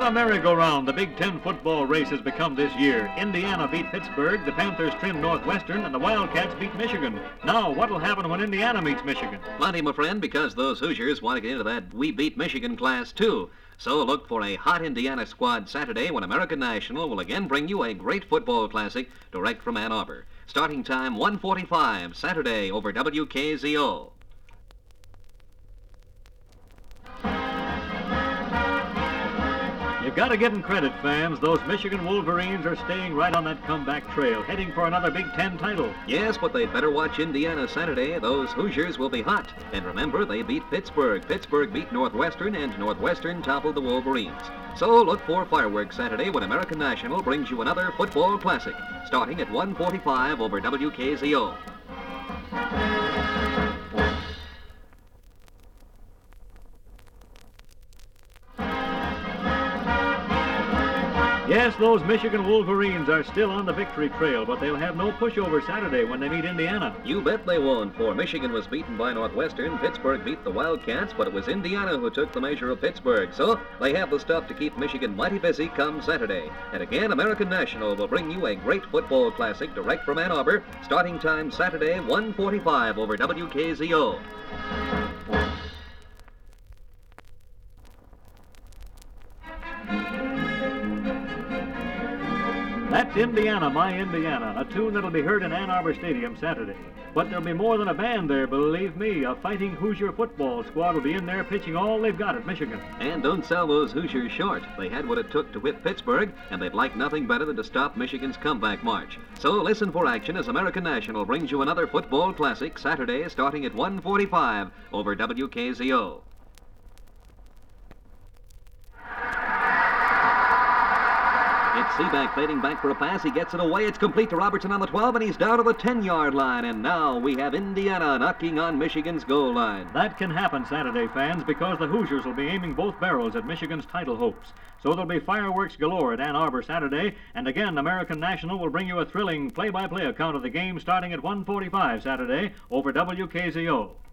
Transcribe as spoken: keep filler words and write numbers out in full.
a merry-go-round the Big Ten football race has become this year. Indiana beat Pittsburgh, the Panthers trimmed Northwestern, and the Wildcats beat Michigan. Now, what'll happen when Indiana meets Michigan? Plenty, my friend, because those Hoosiers want to get into that We Beat Michigan class, too. So look for a hot Indiana squad Saturday when American National will again bring you a great football classic direct from Ann Arbor. Starting time one forty-five, Saturday over W K Z O. You gotta give them credit, fans. Those Michigan Wolverines are staying right on that comeback trail, heading for another Big Ten title. Yes, but they'd better watch Indiana Saturday. Those Hoosiers will be hot. And remember, they beat Pittsburgh. Pittsburgh beat Northwestern, and Northwestern toppled the Wolverines. So look for fireworks Saturday when American National brings you another football classic, starting at one forty-five over W K Z O. Yes, those Michigan Wolverines are still on the victory trail, but they'll have no pushover Saturday when they meet Indiana. You bet they won't, for Michigan was beaten by Northwestern, Pittsburgh beat the Wildcats, but it was Indiana who took the measure of Pittsburgh. So they have the stuff to keep Michigan mighty busy come Saturday. And again, American National will bring you a great football classic direct from Ann Arbor, starting time Saturday, one forty-five over W K Z O. That's Indiana, My Indiana, a tune that'll be heard in Ann Arbor Stadium Saturday. But there'll be more than a band there, believe me. A fighting Hoosier football squad will be in there pitching all they've got at Michigan. And don't sell those Hoosiers short. They had what it took to whip Pittsburgh, and they'd like nothing better than to stop Michigan's comeback march. So listen for action as American National brings you another football classic Saturday starting at one forty-five over W K Z O. It's Seaback fading back for a pass. He gets it away. It's complete to Robertson on the twelve, and he's down to the ten-yard line. And now we have Indiana knocking on Michigan's goal line. That can happen Saturday, fans, because the Hoosiers will be aiming both barrels at Michigan's title hopes. So there'll be fireworks galore at Ann Arbor Saturday, and again, American National will bring you a thrilling play-by-play account of the game starting at one forty-five Saturday over W K Z O.